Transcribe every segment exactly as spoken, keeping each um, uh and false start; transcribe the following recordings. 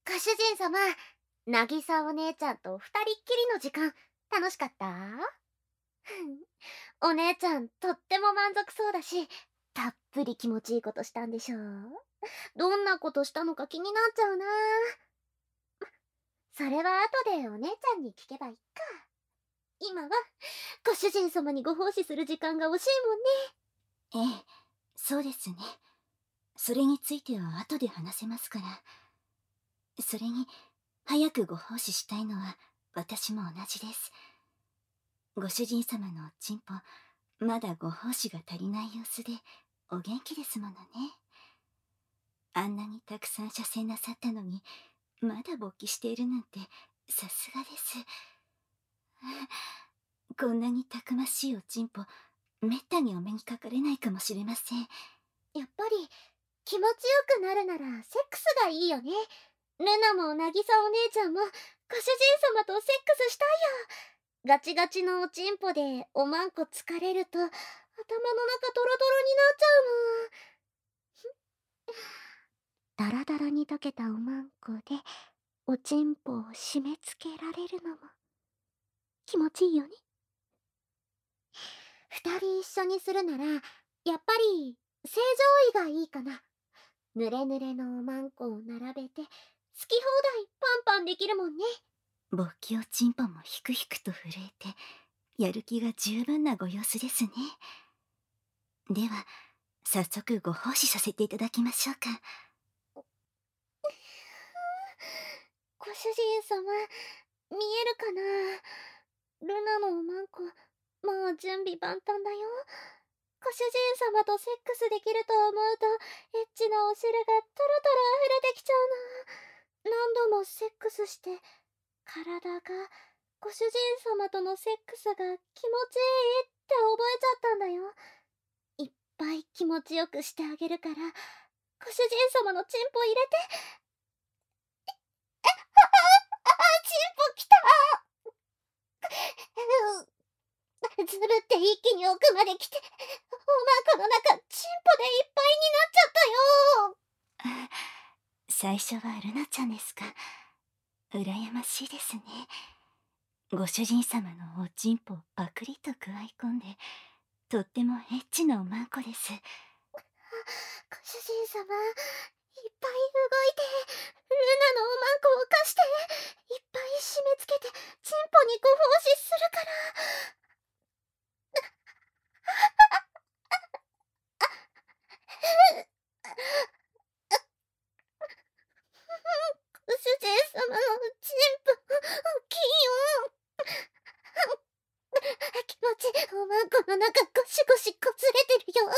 ご主人様、渚お姉ちゃんと二人っきりの時間、楽しかった？お姉ちゃん、とっても満足そうだし、たっぷり気持ちいいことしたんでしょう？どんなことしたのか気になっちゃうな。それは後でお姉ちゃんに聞けばいいか。今は、ご主人様にご奉仕する時間が惜しいもんね。 ええ、そうですね。それについては後で話せますから。それに、早くご奉仕したいのは私も同じです。ご主人様のおちんぽ、まだご奉仕が足りない様子でお元気ですものね。あんなにたくさん射精なさったのに、まだ勃起しているなんてさすがです。こんなにたくましいおちんぽ、めったにお目にかかれないかもしれません。 やっぱり気持ちよくなるならセックスがいいよね。ルナも渚お姉ちゃんもご主人様とセックスしたいよ。ガチガチのおちんぽでおまんこ疲れると頭の中トロトロになっちゃうもん。ダラダラに溶けたおまんこでおちんぽを締め付けられるのも気持ちいいよね。二人一緒にするならやっぱり正常位がいいかな。ぬれぬれのおまんこを並べて好き放題パンパンできるもんね。 勃起おちんぽもひくひくと震えて、やる気が十分なご様子ですね。では早速ご奉仕させていただきましょうか。 ご主人様、見えるかな。ルナのおまんこ、もう準備万端だよ。ご主人様とセックスできると思うとエッチなお汁がトロトロ溢れてきちゃうな。何度もセックスして体がご主人様とのセックスが気持ちいいって覚えちゃったんだよ。いっぱい気持ちよくしてあげるからご主人様のチンポ入れて。ああ、チンポきた。ずるって一気に奥まで来ておまんこの中チンポでいっぱいになっちゃったよ。 最初はルナちゃんですか。羨ましいですね。ご主人様のおちんぽをパクリとくわい込んで、とってもエッチなおまんこです。 ご主人様、いっぱい動いてルナのおまんこを貸していっぱい締め付けてチンポにご奉仕するから。ご主人様のチンポ大きいよ。気持ちいいおまんこの中ゴシゴシこすれてるよ。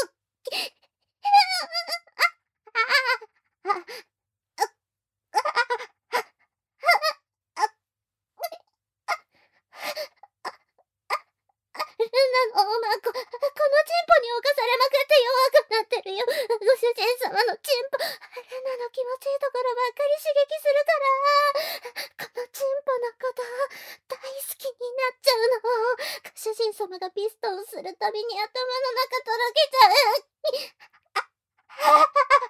ルナのおまんこ、このチンポに侵されまくって弱くなってるよ。ご主人様のチンポ、ルナの気持ちいいところばっかり刺激するから、このチンポのこと大好きになっちゃうの。ご主人様がピストンするたびに頭の中とろけちゃう。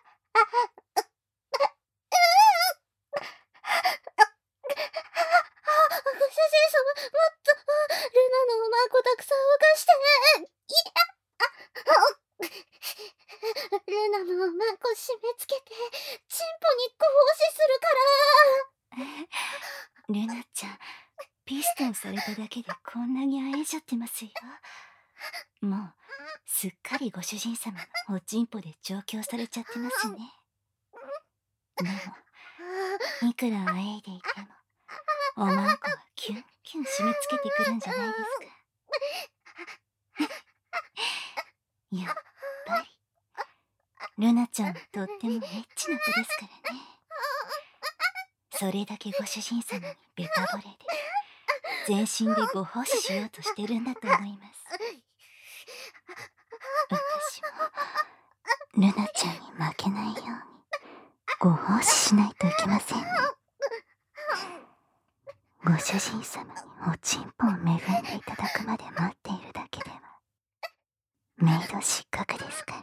ご主人様、もっとルナのおまんこたくさん動かして。ルナのおまんこ締め付けてチンポにご奉仕するから。 ルナちゃん、ピストンされただけでこんなにあえいじゃってますよ。もうすっかりご主人様のおちんぽで調教されちゃってますね。でもいくらあえいでいてもおまんこはキュンキュン締め付けてくるんじゃないですか。やっぱりルナちゃんはとってもエッチな子ですからね。それだけご主人様にベタ惚れで全身でご奉仕しようとしてるんだと思います。私もルナちゃんに負けないようにご奉仕しないといけませんね。ご主人様におちんぽを恵んでいただくまで待っているだけではメイド失格ですから。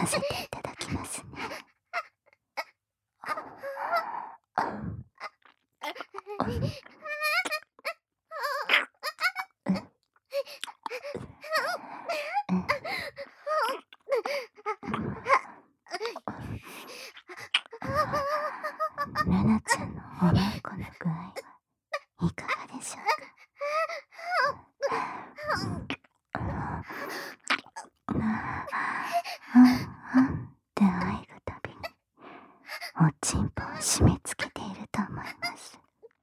せていただきますね。ルナちゃんのおまんこの具合はいかがでしょうか。って愛がたびにおちんぽを締め付けていると思います。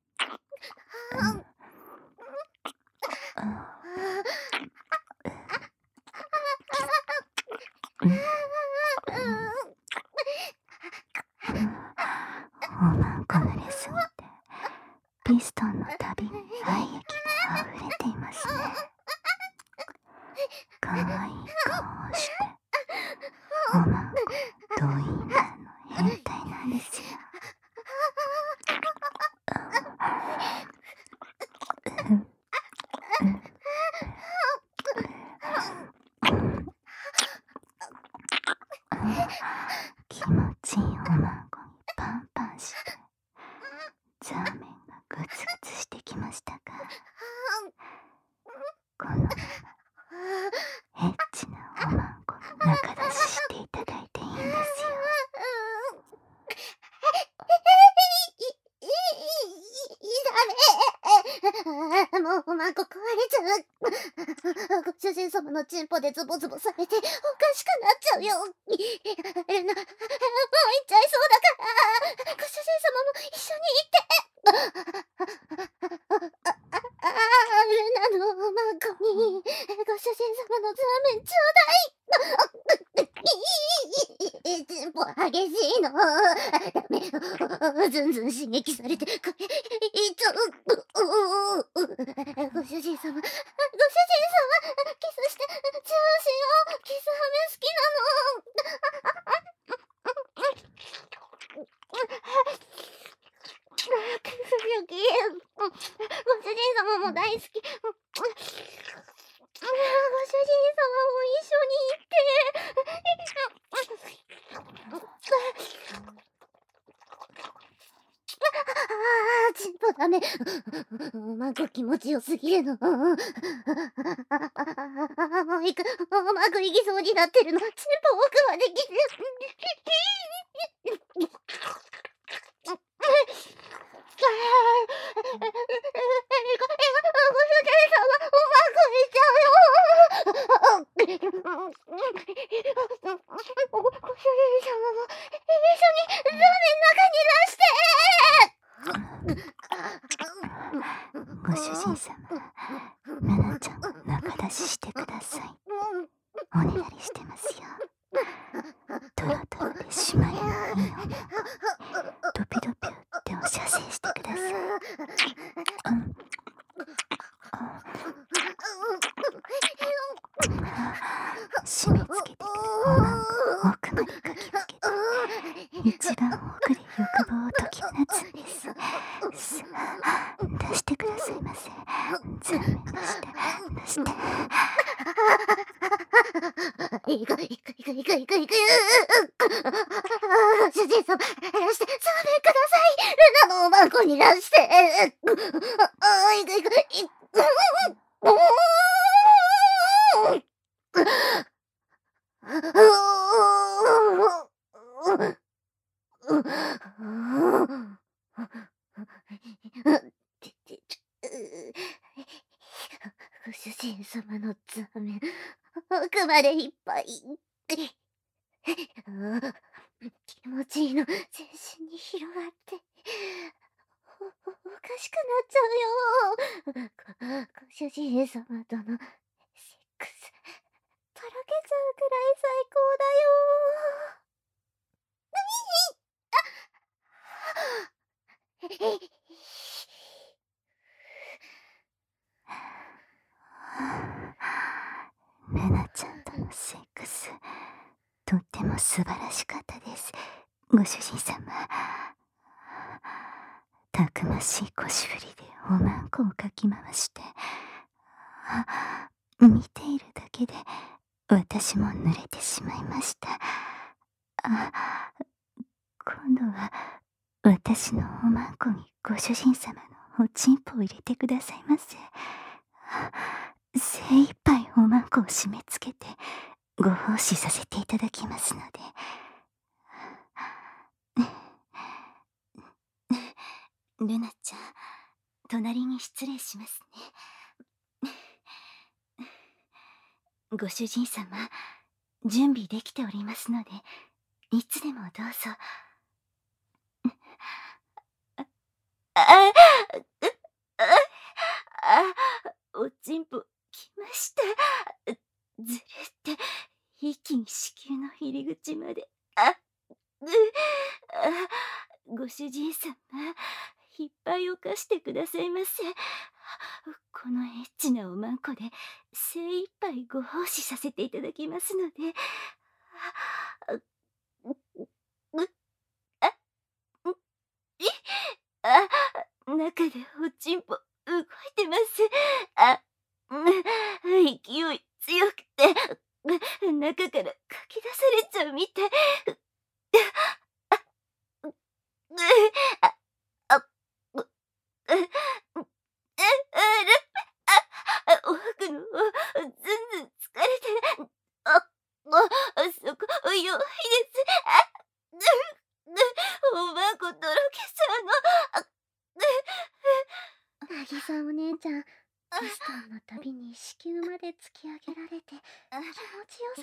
おまんこ濡れすぎてピストンのたびに愛液が溢れていますね。かわいい顔をしておまんこドインナーの変態なんですよ。気持ちいいおまんこにパンパンしてザーメンがグツグツしてきましたが、このままエッチなおまんこに仲出ししていただいていいんですよ。 もうおまんこ壊れちゃう。ご主人様のチンポでズボズボされておかしくなっちゃうよ。ルナ、もう行っちゃいそうだから、ご主人様も一緒に行って。ルナのおまんこにご主人様のザーメンちょうだい。チンポ激しいの。ダメ。ずんずん刺激されて、これ、いっちゃう。ご主人様、ご主人様、キスして、チューしよう。キスハメ好きなの。ご主人様も大好き。ご主人様も一緒に行って。ああ、チンポダメ。おまんこ気持ちよすぎるの。もう行く。おまんこ行きそうになってるの。チンポ奥まで来て。 ご主人様、ルナちゃんを仲出ししてください。おねだりしてますよ。トロトロで締まりのいいおまんこ、ドピドピってお射精してください。うん、締め付けてくるおまんこ奥までかき分けて一番奥で欲望を解き放つんです。さあ出してくださいませ。ザーメン出して出して。 いくいくいくいくいくいく。主人様、出して、ザーメンください。ルナのおまんこに出して。あ、いくいくいく。ご主人様のザーメン、奥までいっぱい。気持ちいいの全身に広がって、お、おかしくなっちゃうよ。ご主人様とのセックス、とろけちゃうくらい最高だよ。 ルナちゃんとのセックス、とっても素晴らしかったです。ご主人様、たくましい腰振りでおまんこをかき回して、見ているだけで私も濡れてしまいました。 あ、今度は私のおまんこにご主人様のおちんぽを入れてくださいませ。精一杯おまんこを締め付けてご奉仕させていただきますので。ルナちゃん、隣に失礼しますね。ご主人様、準備できておりますので、いつでもどうぞ。あ、あ、あ、おちんぽ来ました。ずるって一気に子宮の入り口まで。あ、う、あ、ご主人様、いっぱい犯してくださいませ。このエッチなおまんこで精一杯ご奉仕させていただきますので。あ、う、あ、う、い、あ、中でおちんぽ動いてます。あ、勢い強くて中からかき出されちゃうみたい。あ、あ、あ、う、う、う、う、う、あ、おふくの、ずんずん疲れて、あ、あ、そこ弱いです。あ、おまんことろけちゃうの。 なぎさお姉ちゃん、ピストンのたびに子宮まで突き上げられて気持ちよさ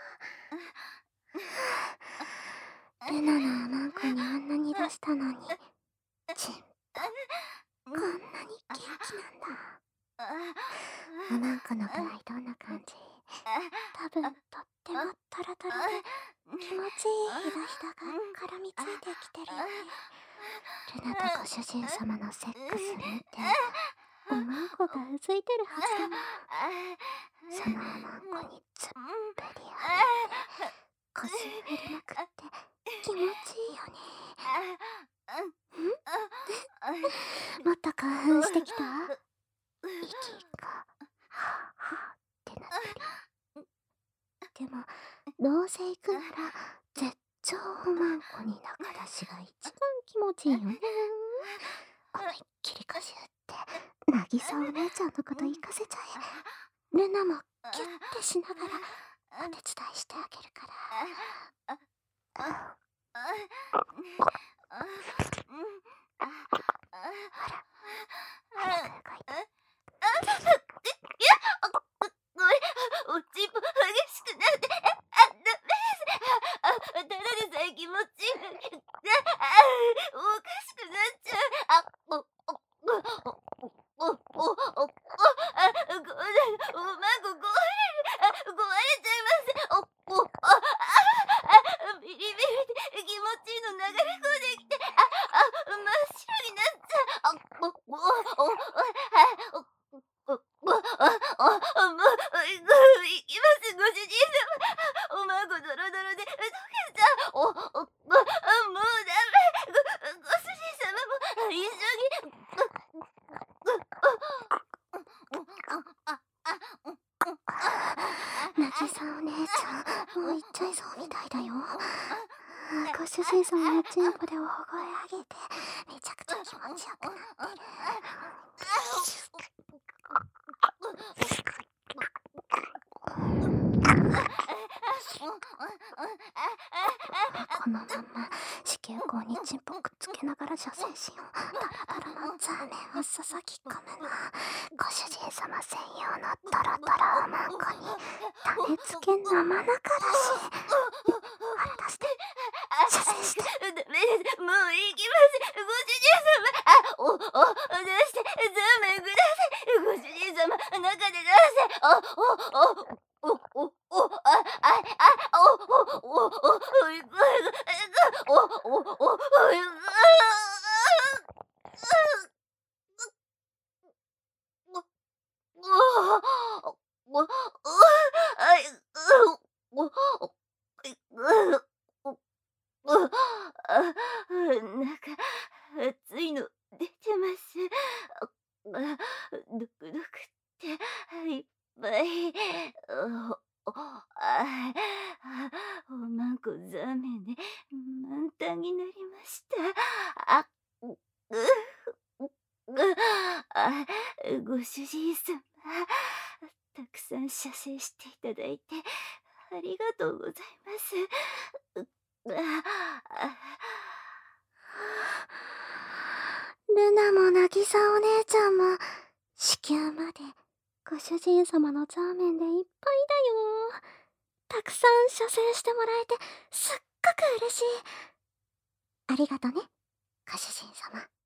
そう。ルナのおまんこにあんなに出したのに、ちんぽこんなに元気なんだ。おまんこの具合どんな感じ？多分とってもトロトロで気持ちいいひだひだが絡みついてきてるよね。ルナとご主人様のセックス見ておまんこがうずいてるはずだもん。そのおまんこにつっぷりはめて腰振りまくって気持ちいいよね。んもっと興奮してきた？息がはぁはぁってなってる。でもどうせ行くなら絶頂おまんこに中出しが一番気持ちいいよね。思いっきり腰振ってなぎさお姉ちゃんのこと行かせちゃえ。ルナもキュッてしながらお手伝いしてあげるから。ほら早く動いて。 ごめん、おちんぽ激しくなって、あ、ダメです。あ、ただでさえ気持ちいいのに、あ、おかしくなっちゃう。あ、お、お、お、お、お、お、お、あ、ごめん、おまんこ壊れる。あ、壊れちゃいます。お、お、あ、あ、ビリビリで気持ちいいの流れ込んできて、あ、あ、真っ白になっちゃう。あ、お、お、お、あ、お、お、お、お、あ、もう、いきます、ご主人様。おまんこドロドロで溶けちゃう。お、お、もうダメ。ご、ご主人様も一緒に。 なぎさお姉ちゃん、もう行っちゃいそうみたいだよ。ご主人様のチンポで大声上げて、めちゃくちゃ気持ちよくなってる。このまんま子宮口にチンポくっつけながら射精しよう。トロトロのザーメンを注ぎ込むの。ご主人様専用のトロトロおまんこに種付け生中だし。ほら出して射精して。 ダメです。もう行きます。ご主人様。あ、お、お、出して、ザーメンください。ご主人様、中で出して。あ、お、お、お、お、お、あ、あ、あ、お、お、お、お、お、いく、お、お、お、お、いく。なんか熱いの出てます。あ、ドクドクっていっぱい。お、 ああ、おまんこザーメンで満タンになりました。あ、う、う、う、あ、ご主人様、たくさん射精していただいてありがとうございます。う、あ、あ、 ルナも渚お姉ちゃんも子宮までご主人様のザーメンでいっぱいだよ。たくさん射精してもらえてすっごく嬉しい。ありがとね、ご主人様。